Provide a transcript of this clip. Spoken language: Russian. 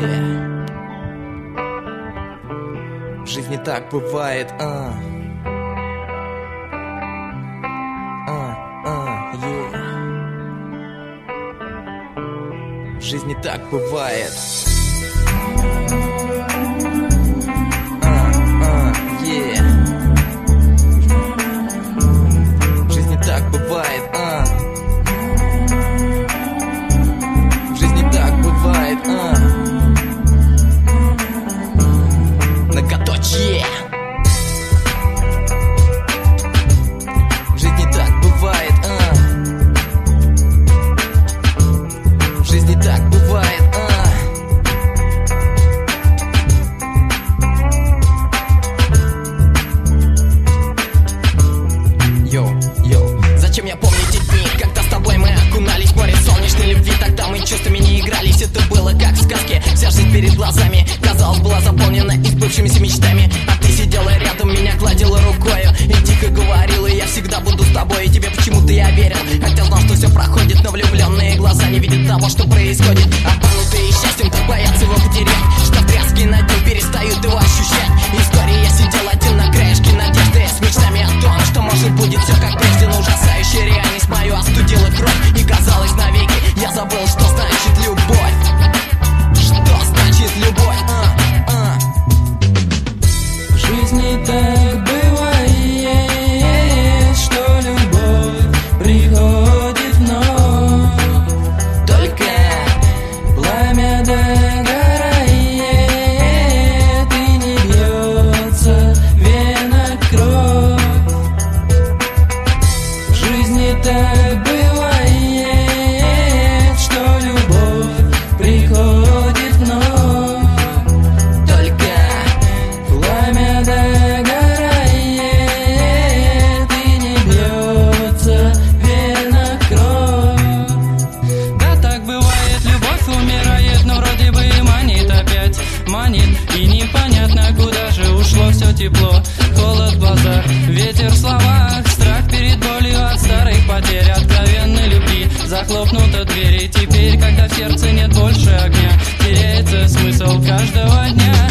В жизни так бывает, В жизни так бывает. В жизни так бывает, В жизни так бывает, Многоточие. В жизни так бывает, В жизни так бывает, Зачем я помню те дни, когда с тобой мы окунались в море солнечной любви? Тогда мы чувствами не игрались, это было как в сказке. Вся жизнь перед глазами, казалось, была заполнена избывшимися мечтами. А ты сидела рядом, меня гладила рукою и тихо говорила: я всегда буду с тобой. И тебе почему-то я верил, хотя знал, что все проходит, но влюбленные глаза не видят того, что происходит. Обманутые счастьем, так боятся его потерять, что тряски над ним перестают его ощущать. И вскоре я сидел один на краешке надежды, с мечтами о том, что может будет все как прежде. Но ужасающая реальность мою остудила кровь, и казалось навеки я забыл, что значит любовь. Что значит любовь? В жизни так бывает, что любовь приходит вновь. Только пламя догорает и не бьется в венах кровь. В жизни так бывает, что любовь приходит вновь. Только Пламя догорает и не бьется в венах кровь. Да, так бывает, любовь умирает, но вроде бы и манит опять. Манит, и непонятно, куда же ушло все тепло. Холод в глазах, ветер в словах, страх перед болью от старых потерь, откровенной любви. Захлопнута дверь, и теперь, когда в сердце нет больше огня, теряется смысл каждого дня.